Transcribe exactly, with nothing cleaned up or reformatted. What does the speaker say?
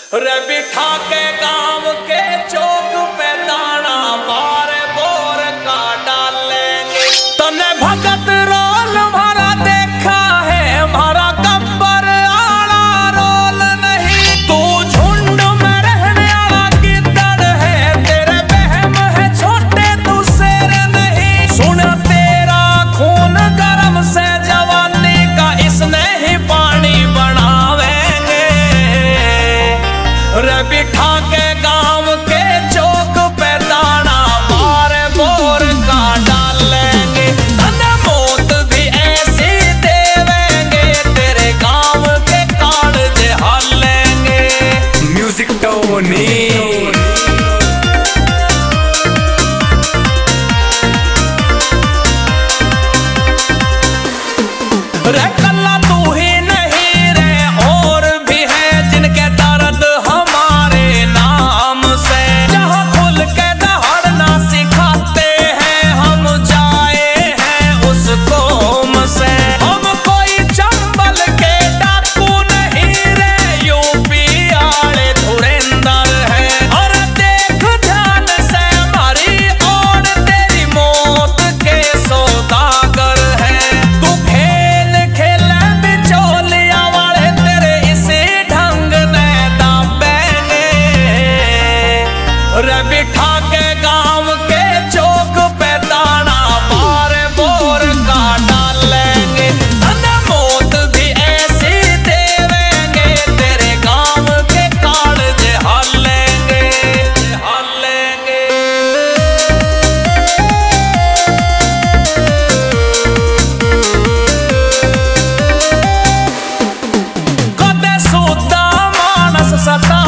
रे बिठा के गांव के चौक पे दाना बार बोर का डालेंगे। तने भगत रोल भरा देखा है, हमारा गब्बर आड़ा रोल नहीं। तू झुंड में रहने वाला गिद्दड़ है, तेरे बहम है छोटे तू शेर नहीं। सुन तेरा खून गरम से जवानी का इसने ही पानी बनावेंगे। रे बिठा के गांव के चौक पे दाना बार बोर का डालेंगे। तने मौत भी ऐसी देवेंगे, तेरे गांव के काल हालेंगे। म्यूजिक टोनी रे कल्ला तू ही नहीं रे, और भी है जिनके दर्द हमारे नाम से। जहाँ खुल के दहाड़ना सिखाते हैं, हम जाए हैं उस कौम से। हम कोई चंबल के डाकू नहीं रे, यूपी आड़े धुरेंदर है। और देख ध्यान से हमारी और तेरी मौत के सौदागर है। तू खेल खेले बिचौलिया वाले, तेरे इसी ढंग ने दाबेंगे। रे बिठा के गांव के चौक पे दाना बार बोर का डालेंगे। तने मौत भी ऐसी देवेंगे, तेरे गांव के काल हालेंगे हालेंगे। कदे सुद्धा मानस सता